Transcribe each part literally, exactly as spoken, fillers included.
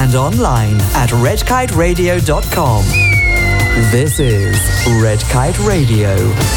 and online at red kite radio dot com. This is Red Kite Radio.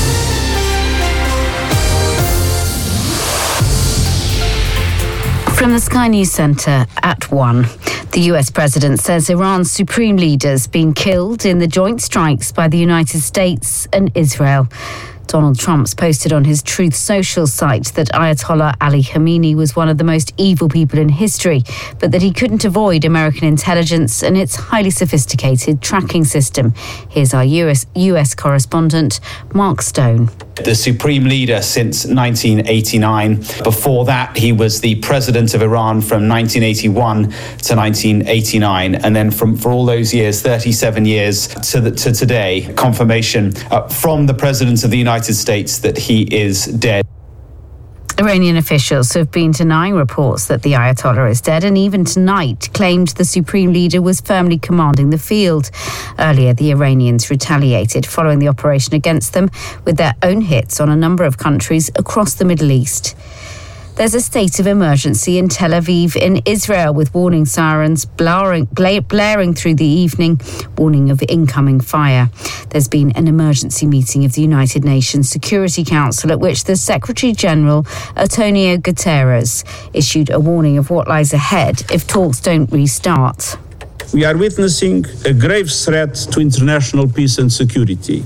From the Sky News Centre at one. The U S president says Iran's supreme leader's been killed in the joint strikes by the United States and Israel. Donald Trump's posted on his Truth Social site that Ayatollah Ali Khamenei was one of the most evil people in history, but that he couldn't avoid American intelligence and its highly sophisticated tracking system. Here's our U S, U S correspondent, Mark Stone. The supreme leader since nineteen eighty-nine. Before that, he was the president of Iran from nineteen eighty-one to nineteen eighty-nine. And then from for all those years, thirty-seven years to, the, to today, confirmation uh, from the president of the United States that he is dead. Iranian officials have been denying reports that the Ayatollah is dead, and even tonight claimed the supreme leader was firmly commanding the field. Earlier, the Iranians retaliated following the operation against them with their own hits on a number of countries across the Middle East. There's a state of emergency in Tel Aviv in Israel, with warning sirens blaring, blaring through the evening, warning of incoming fire. There's been an emergency meeting of the United Nations Security Council at which the Secretary-General, Antonio Guterres, issued a warning of what lies ahead if talks don't restart. We are witnessing a grave threat to international peace and security.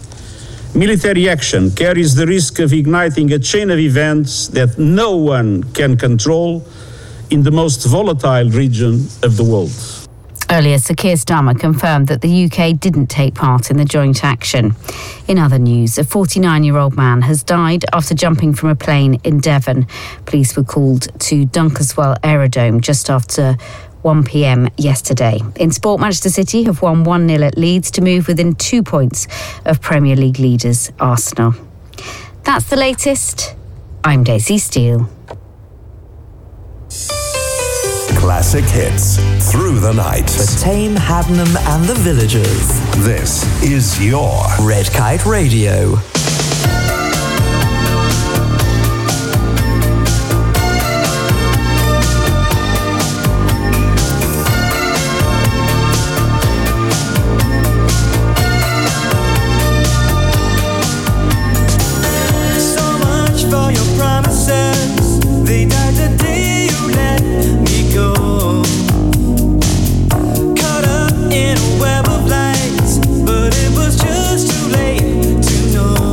Military action carries the risk of igniting a chain of events that no one can control in the most volatile region of the world. Earlier, Sir Keir Starmer confirmed that the U K didn't take part in the joint action. In other news, a forty-nine-year-old man has died after jumping from a plane in Devon. Police were called to Dunkeswell Aerodrome just after one p.m. yesterday. In sport, Manchester City have won one nil at Leeds to move within two points of Premier League leaders Arsenal. That's the latest. I'm Daisy Steele. Classic hits through the night. For Tame, Haddenham and the Villagers. This is your Red Kite Radio. In a web of lights, but it was just too late to know.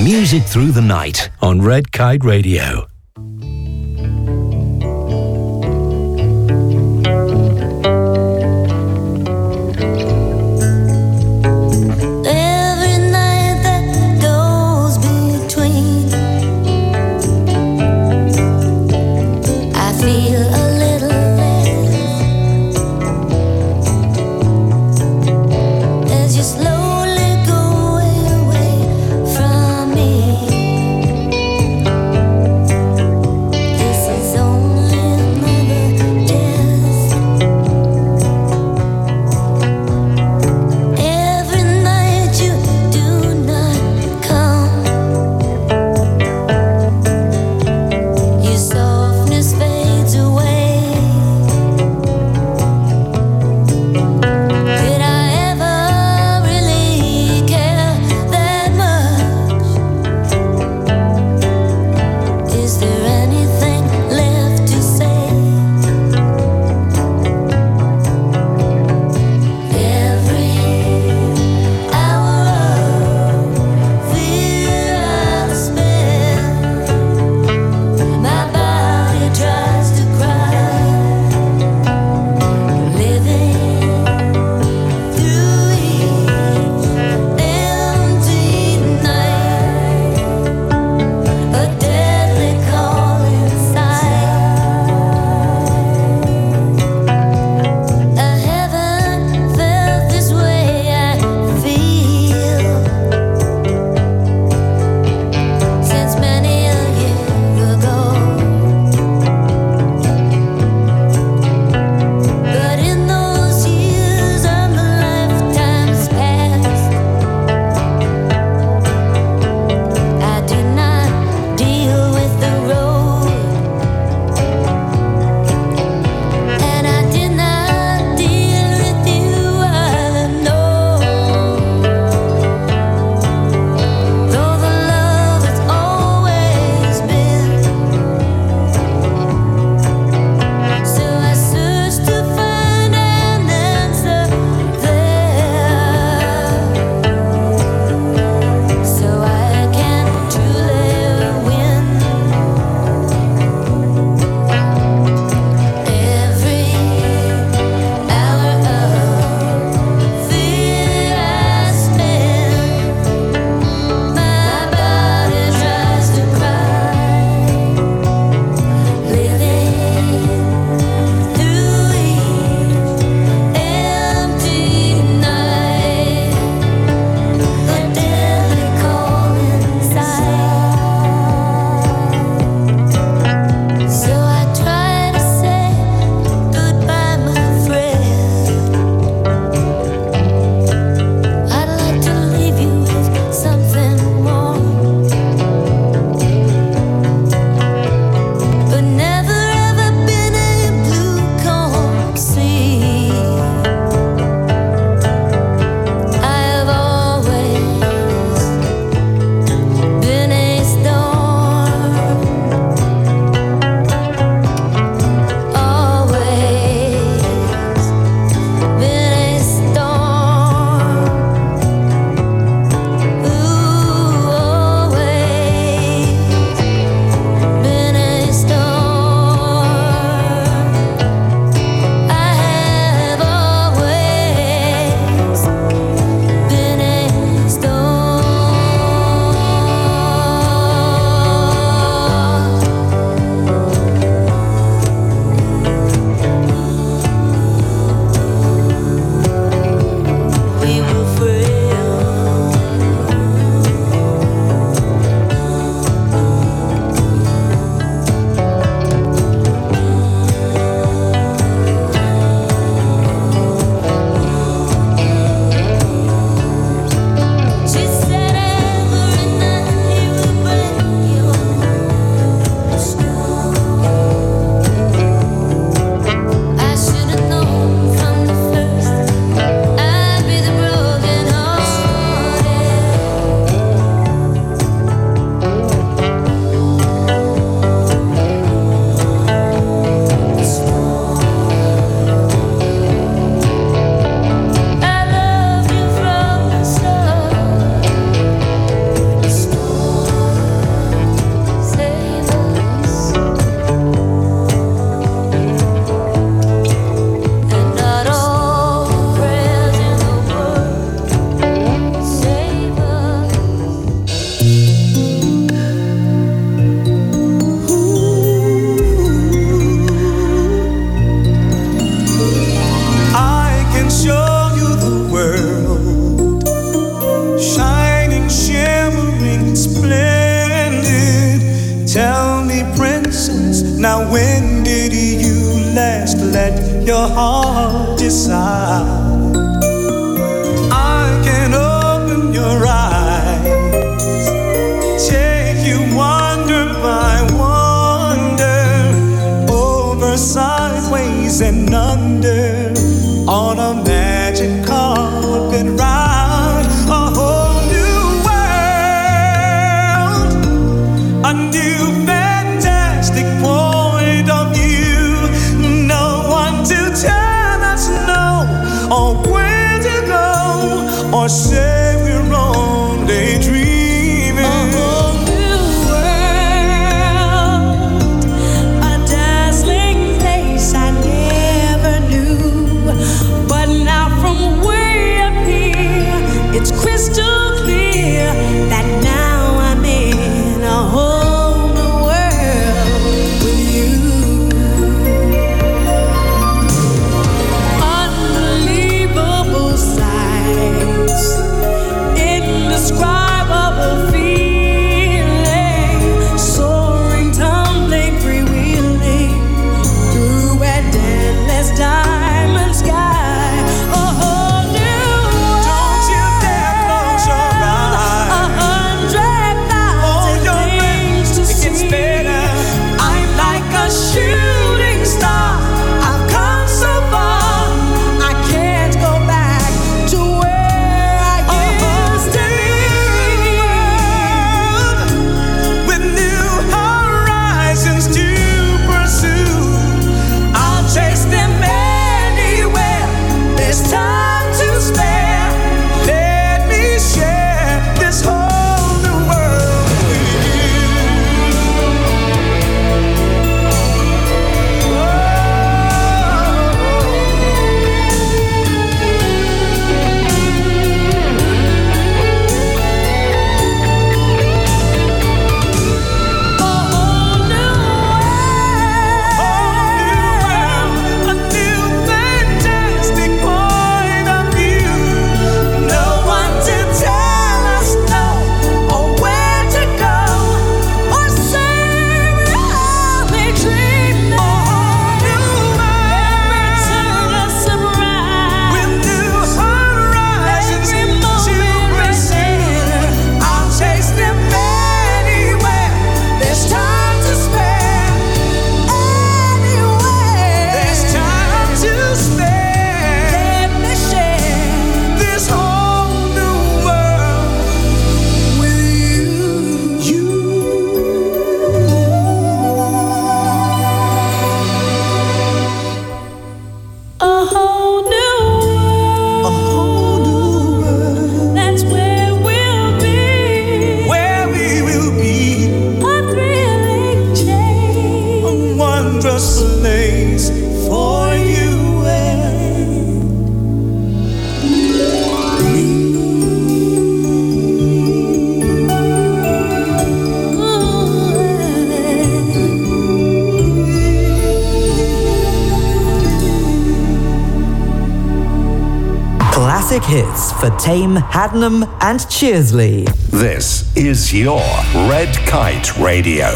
Music Through the Night on Red Kite Radio. Slowly go away from me. Now when did you last let your heart decide? I can open your eyes, take you wonder by wonder, over, sideways and under, on a magic carpet ride. A whole new world, a new fantastic point of view. No one to tell us no, or where to go, or say we're only dreaming. A whole new world, a dazzling place I never knew. But now from way up here, it's crystal clear that now I'm in a whole new world with you. Unbelievable sights, indescribable feeling, soaring, tumbling, freewheeling through a endless diamond sky. A whole new world. Don't you dare close your eyes. A hundred thousand things to see. It gets better. I'm like a shooting star. I've come so far. I can't go back to where I used to be. With new horizons to pursue, I'll chase them anywhere. There's time to spare. Let me share this whole new world with you. A whole new world, a new fantastic point of view. No one to tell us no, or where to go, or say we're only dreaming. A whole new world, a surprise with new horizons to pursue. I'll chase them anywhere. There's time to spare. Anywhere. There's time to spare. Let me share this whole new world with you. You. A whole new world. A whole new world. That's where we'll be. Where we will be. A thrilling change. A wondrous place for you and Classic hits for Tame, Haddenham and Cheersley. This is your Red Kite Radio.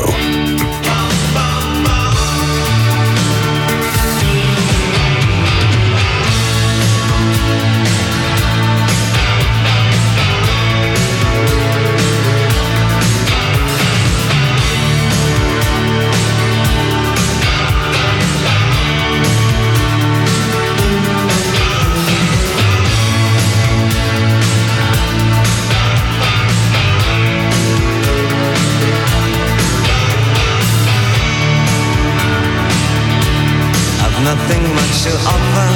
I've nothing much to offer.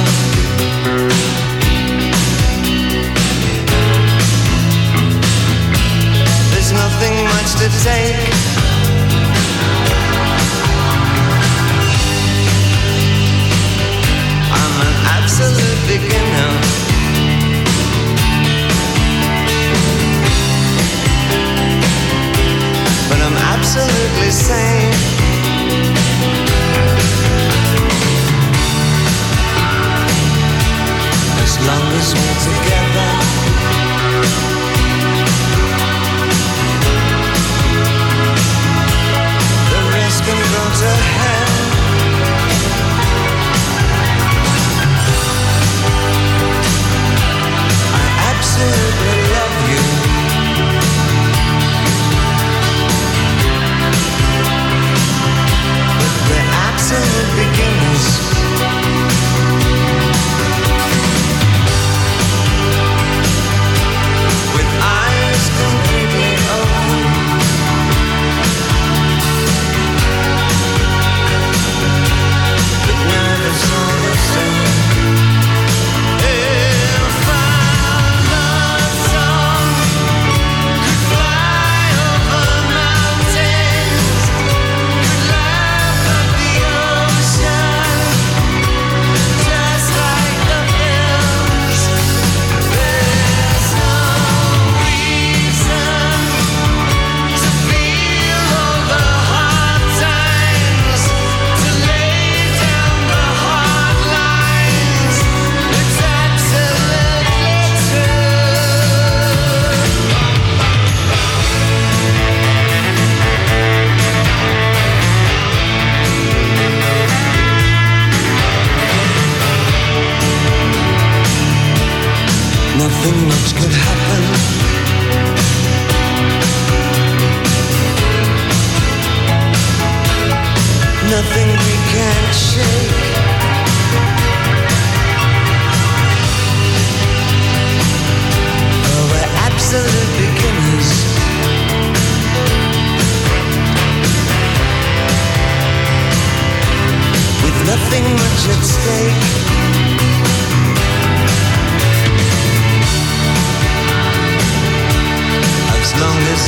There's nothing much to take. I'm an absolute beginner. But I'm absolutely sane. As long as we're together, the rest can go to hell.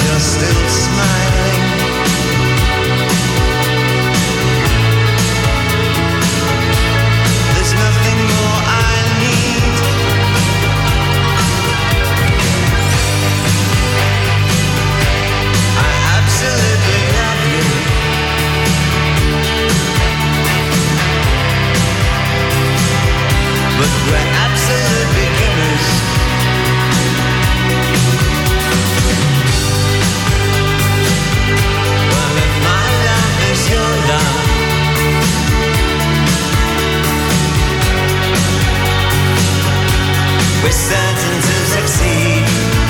you're still smiling. There's nothing more I need. I absolutely love you. But we're absolute beginners. Well, if my love is your love, we're certain to succeed.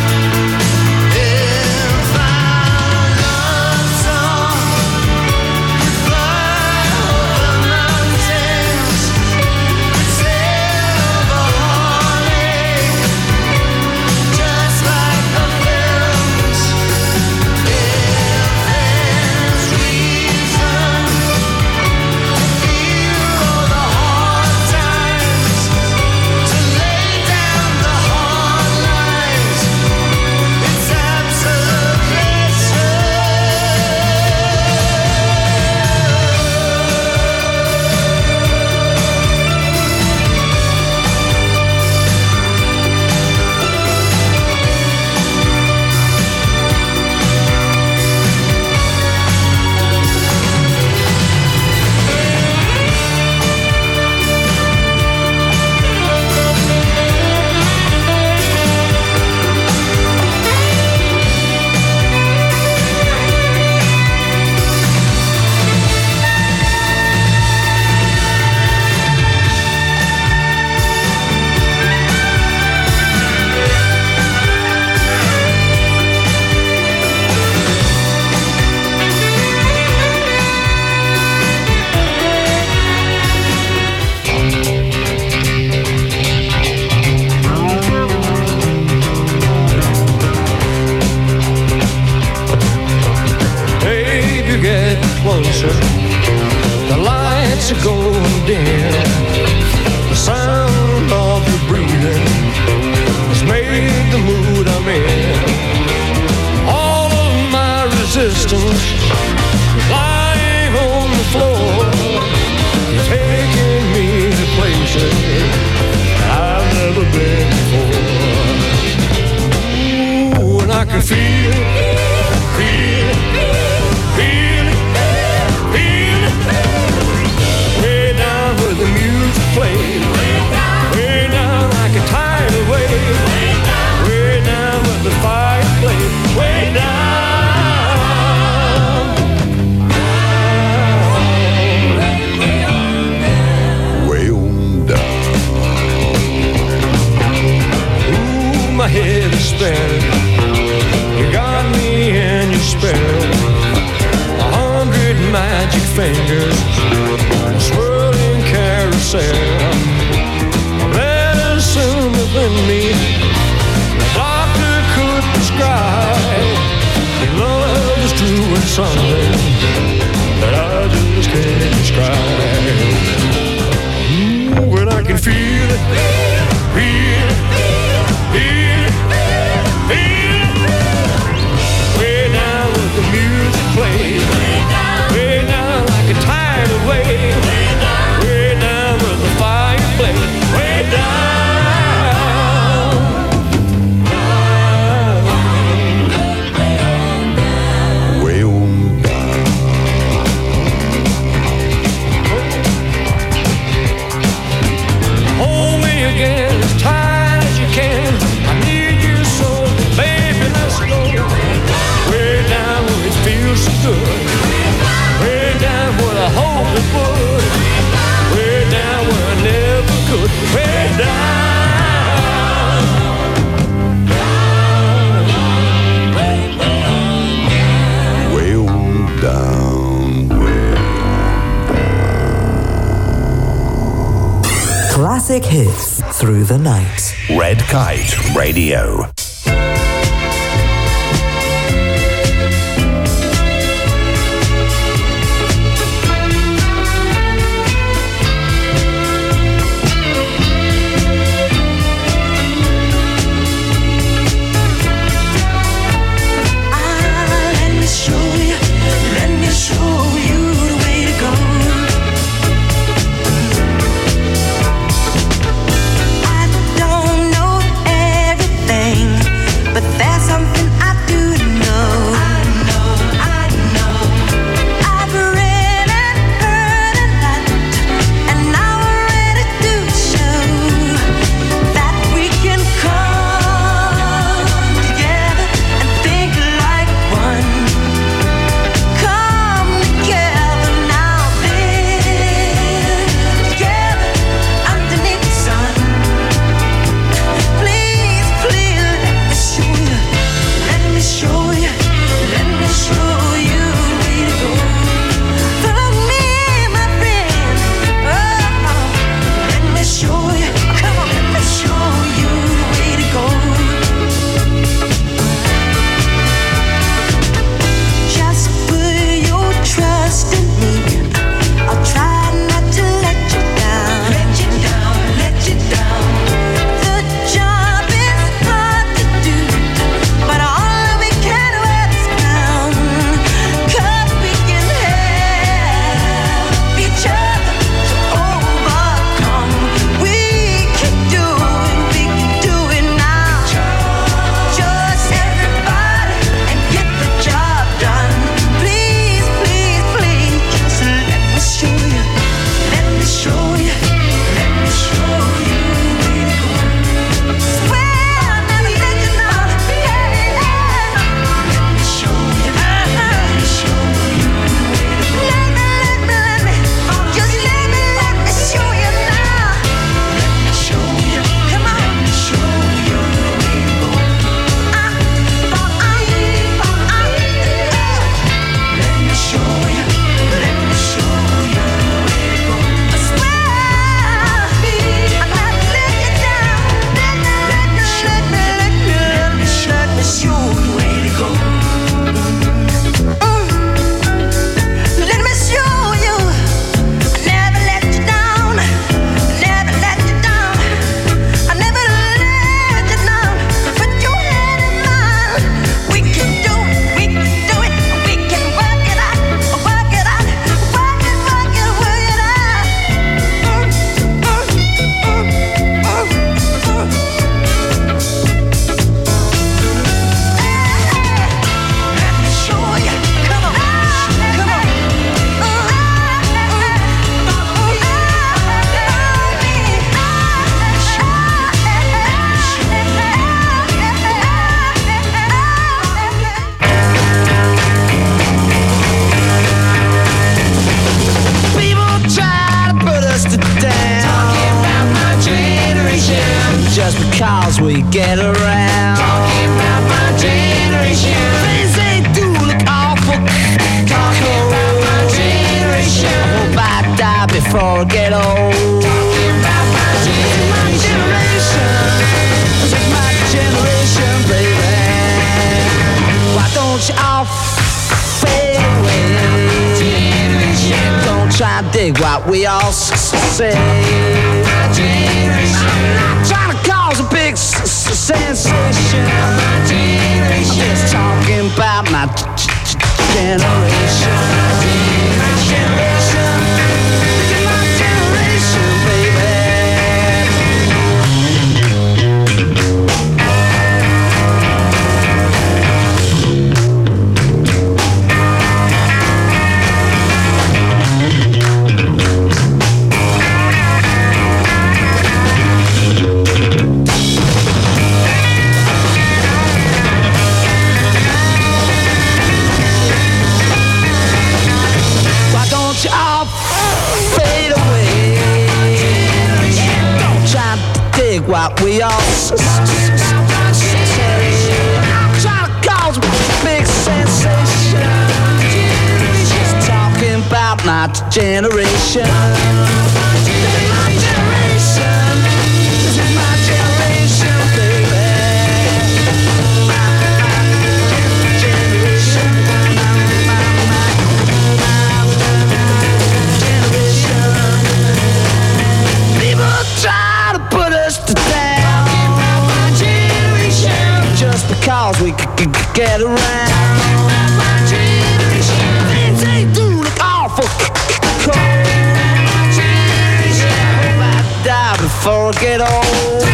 If our love song could fly over mountains, could sail over Hawley, just like the films. If there's reason to feel all the hard times, to lay down the hard lines, it's absolute pleasure. Baby, get closer. The lights are going dim. The sound of your breathing has made the mood I'm in. All of my resistance is lying on the floor. You're taking me to places I've never been before. Ooh, and I can feel it, feel it, feel it, feel it. Way down where the music plays. Way down like a tidal wave. Way down where the fire plays. Way down. Way on down. Ooh, my head is spinning. You got me in your spell. A hundred magic fingers, a swirling carousel. Medicine within me, the doctor could prescribe. Your love is doing something that I just can't describe. Ooh, and I can feel it, feel it, feel it, feel it. Way down where the music plays. Way down like a tidal wave. Way down where the fire blaze. Way down. Way on down. Hold me again as tight as you can. I need you so, baby, let's go. Way down where it feels so good. Way down where I hope it would. Way down where I never could. Way down. Way on down. Way Classic hits through the night. Red Kite Radio. I don't you all fade away? Don't try to dig what we all say. I'm not trying to cause a big s- s- sensation. I'm just talking about my g- g- generation. My generation. This is my generation, baby. Why don't you all fade away? Don't try to dig what we all s- s- s- say. I'm trying to cause a big sensation. Just talking about my generation. This is my generation. This is my generation, baby. My, my generation. My, my, my, generation. People try to put us to down. Just because we c- c- c- get around. Things they do look awful c- c- cold. I hope I die before I get old.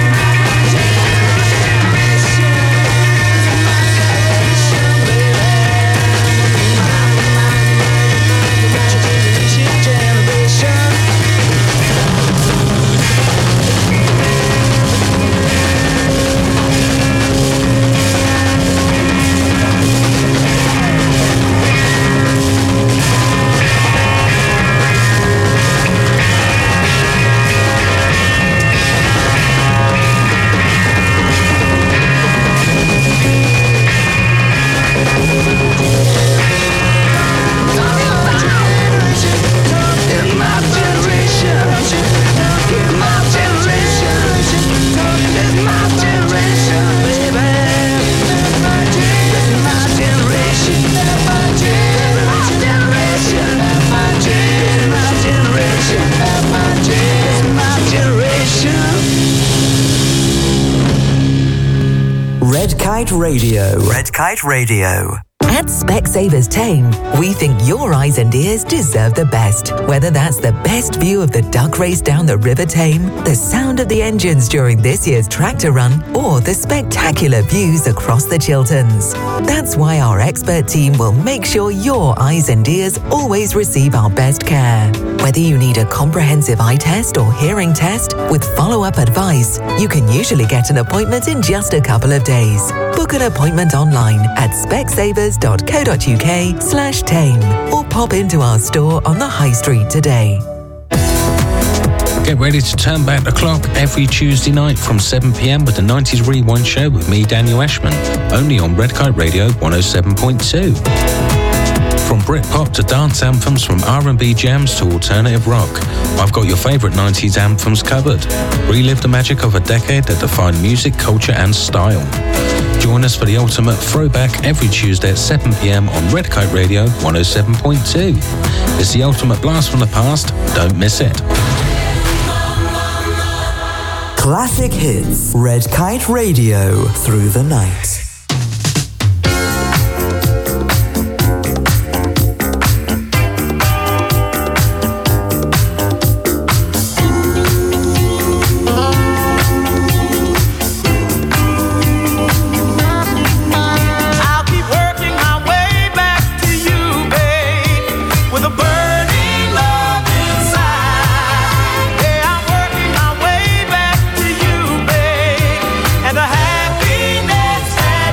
Red Kite Radio. Red Kite Radio. At Specsavers Tame, we think your eyes and ears deserve the best. Whether that's the best view of the duck race down the River Tame, the sound of the engines during this year's tractor run, or the spectacular views across the Chilterns. That's why our expert team will make sure your eyes and ears always receive our best care. Whether you need a comprehensive eye test or hearing test with follow-up advice, you can usually get an appointment in just a couple of days. Book an appointment online at specsavers.co.uk slash tame or pop into our store on the High Street today. Get ready to turn back the clock every Tuesday night from seven p.m. with the nineties Rewind Show with me, Daniel Ashman, only on Red Kite Radio one oh seven point two. From Britpop to dance anthems, from R and B jams to alternative rock, I've got your favourite nineties anthems covered. Relive the magic of a decade that defined music, culture and style. Join us for the ultimate throwback every Tuesday at seven p.m. on Red Kite Radio one oh seven point two. It's the ultimate blast from the past. Don't miss it. Classic hits. Red Kite Radio through the night. And the happiness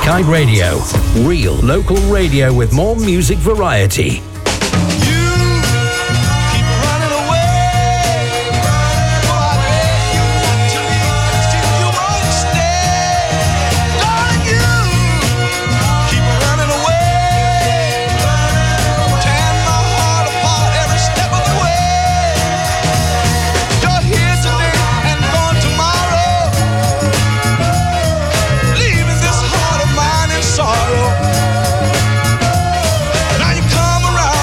Kite Radio. Real local radio with more music variety. Now you come around.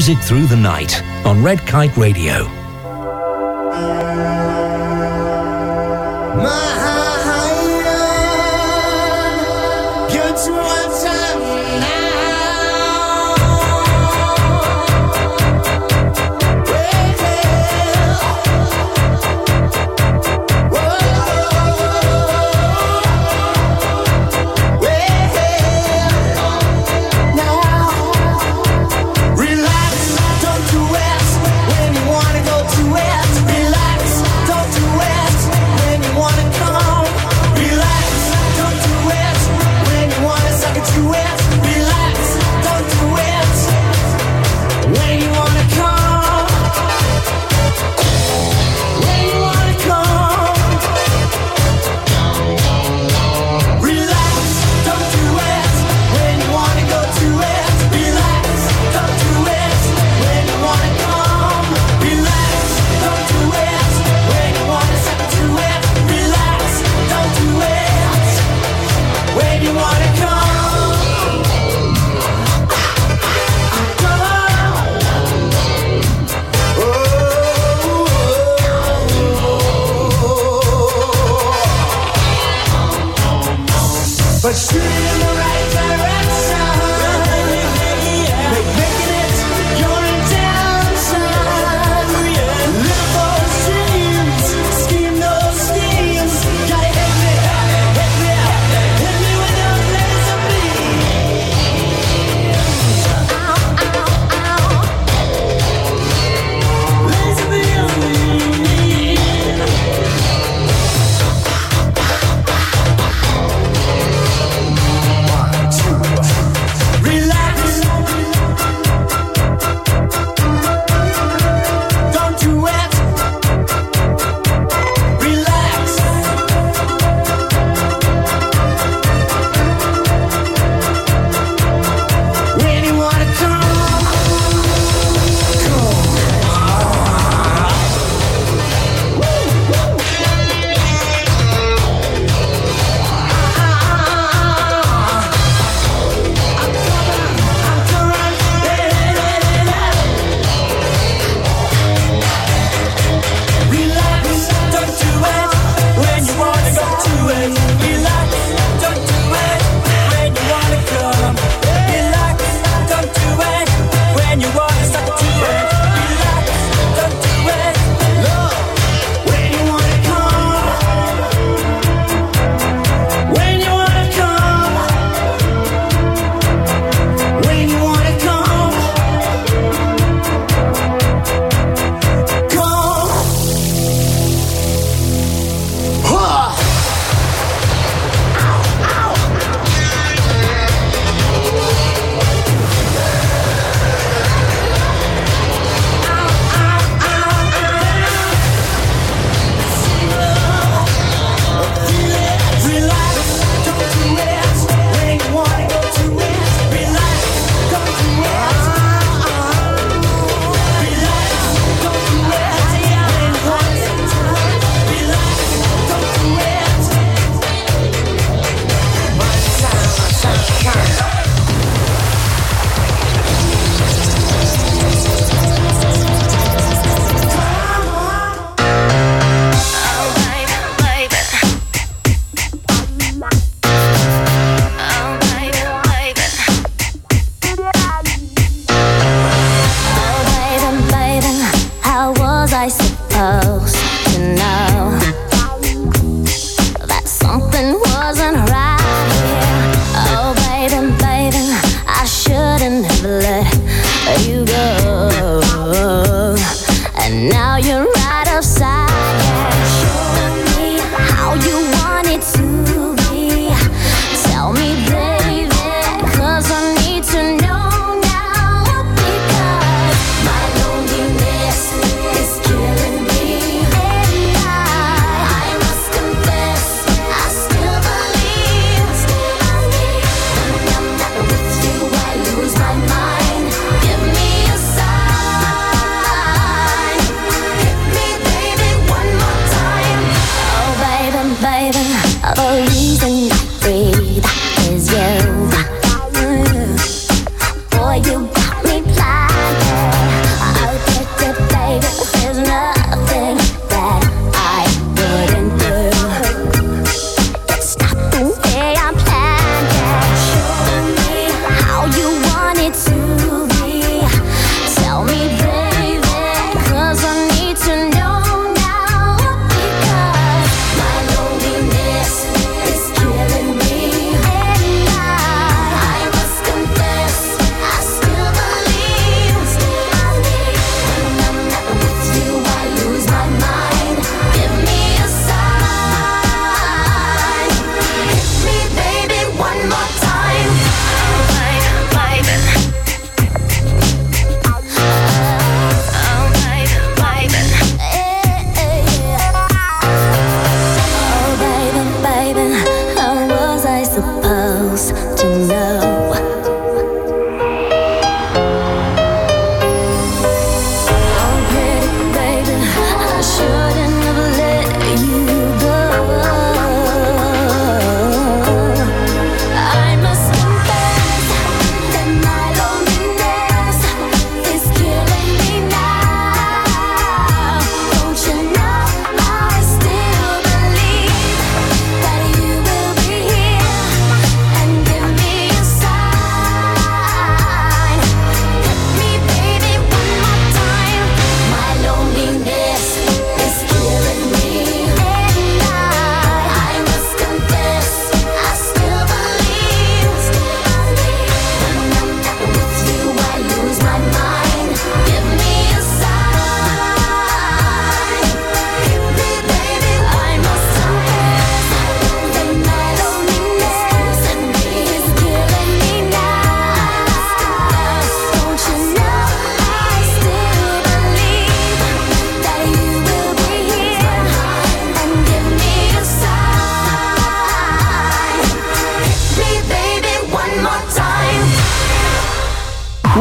music through the night on Red Kite Radio. But shoot in the right direction. Make making it your intention. Live those dreams, scheme those schemes. Gotta hit me, hit me, hit me with a laser beam. Ow, ow, ow. Laser beam. Believe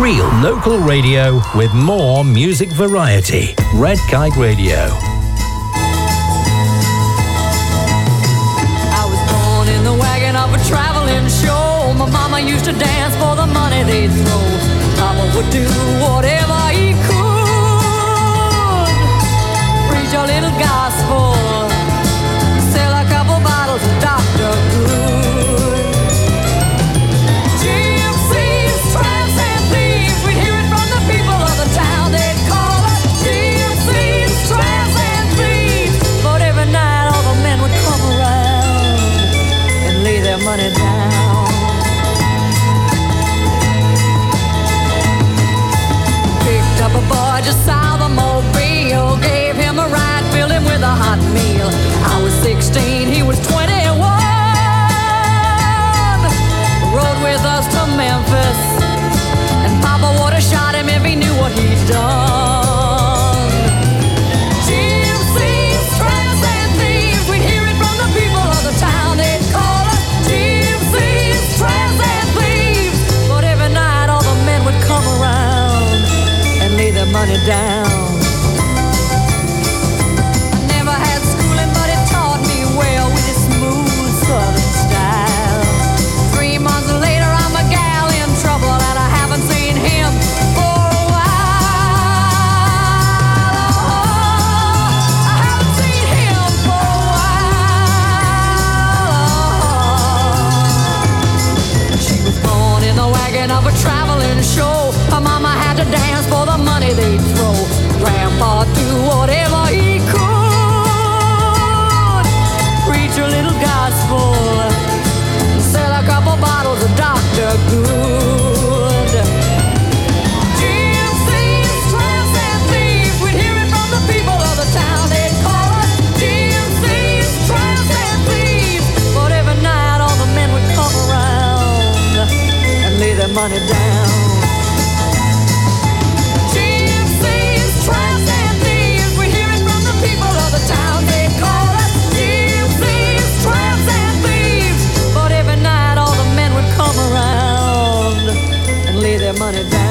Real local radio with more music variety. Red Kite Radio. I was born in the wagon of a traveling show. My mama used to dance for the money they'd throw. Papa would do whatever he could. Preach a little gospel, sell a couple bottles of Doctor Good. Gypsies, tramps, and thieves, we'd hear it from the people of the town. They'd call us gypsies, tramps, and thieves. But every night all the men would come around and lay their money down. Picked up a boy just south of Mobile, gave him a ride, filled him with a hot meal. I was sixteen, he was twenty-one. Rode with us to Memphis, and Papa would have shot him if he knew what he'd done. Gypsies, tramps, and thieves, we'd hear it from the people of the town. They'd call us gypsies, tramps, and thieves. But every night all the men would come around and lay their money down. I never had schooling, but it taught me well with its smooth southern style. Three months later, I'm a gal in trouble, and I haven't seen him for a while. Oh, I haven't seen him for a while. She was born in the wagon of a traveling show. Her mama had to dance for the money they'd throw. Grandpa do whatever he could. Preach a little gospel, sell a couple bottles of Doctor Good. Gypsies, tramps, and thieves, we'd hear it from the people of the town. They'd call us gypsies, tramps, and thieves. But every night all the men would come around and lay their money down. Gypsies, tramps, and thieves, we'd hear it from the people of the town. They'd call us gypsies, tramps, and thieves. But every night all the men would come around and lay their money down.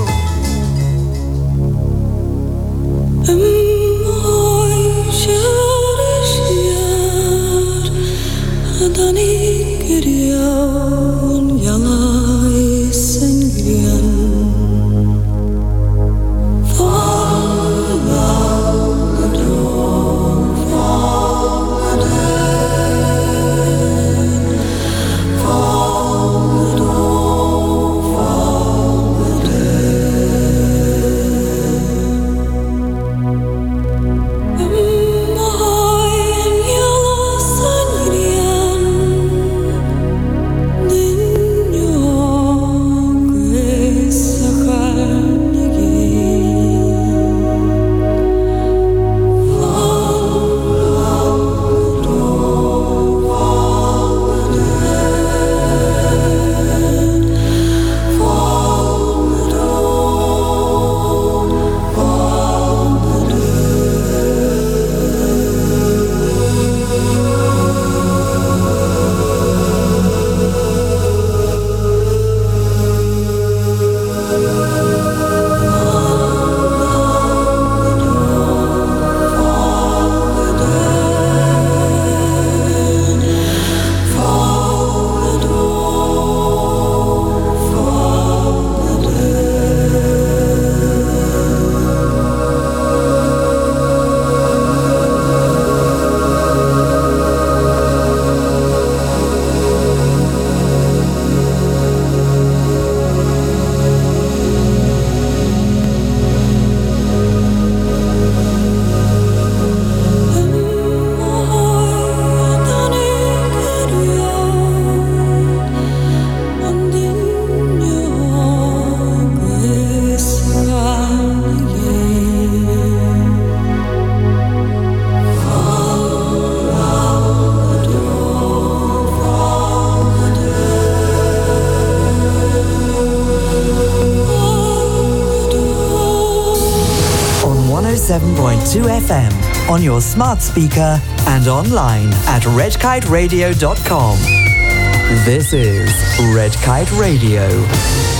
seven point two F M on your smart speaker and online at red kite radio dot com. This is Red Kite Radio.